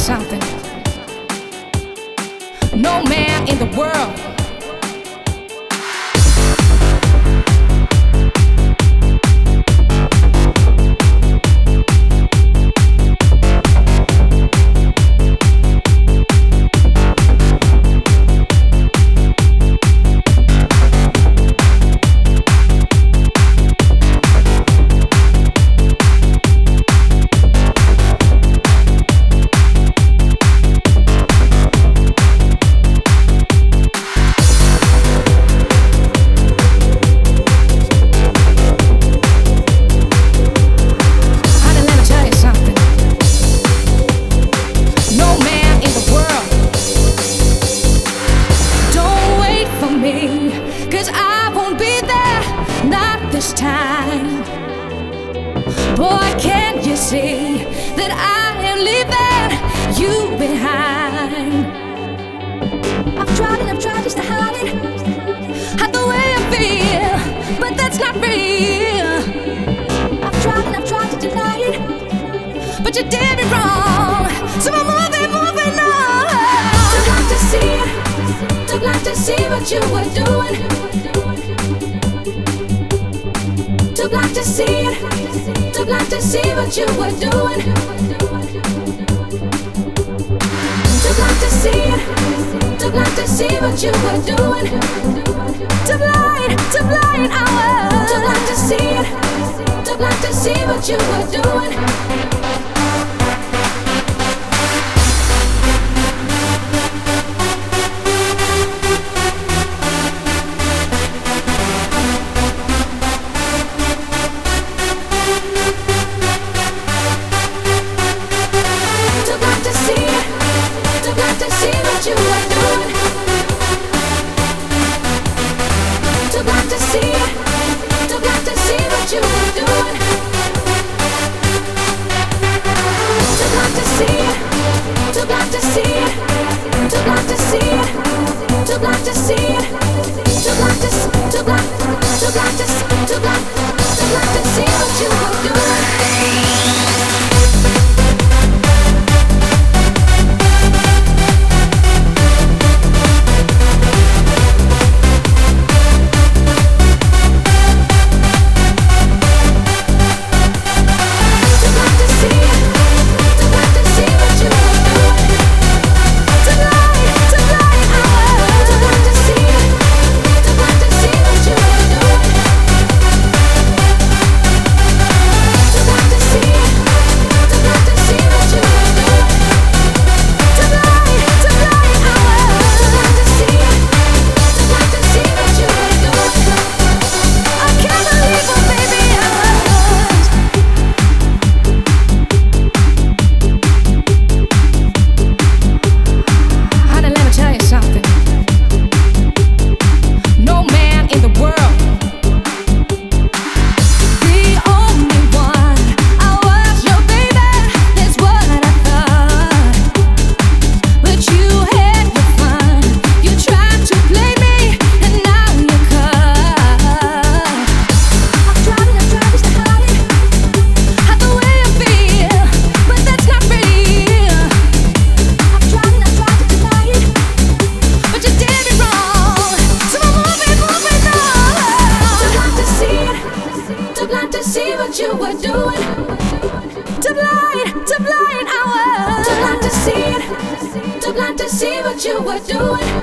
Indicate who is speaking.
Speaker 1: something. No man in the world time. Boy, can't you see that I am leaving you behind? I've tried just to hide it, hide the way I feel, but that's not real. I've tried to deny it, but you did it wrong, so I'm moving on. Too blind to see it, too blind to see what you were doing. Too blind to see it, too blind to see what you were doing. Too blind to see it, too blind to see what you were doing. Too blind, I was. Too blind to see it, too blind to see what you were doing. Too blind to see what you were doing.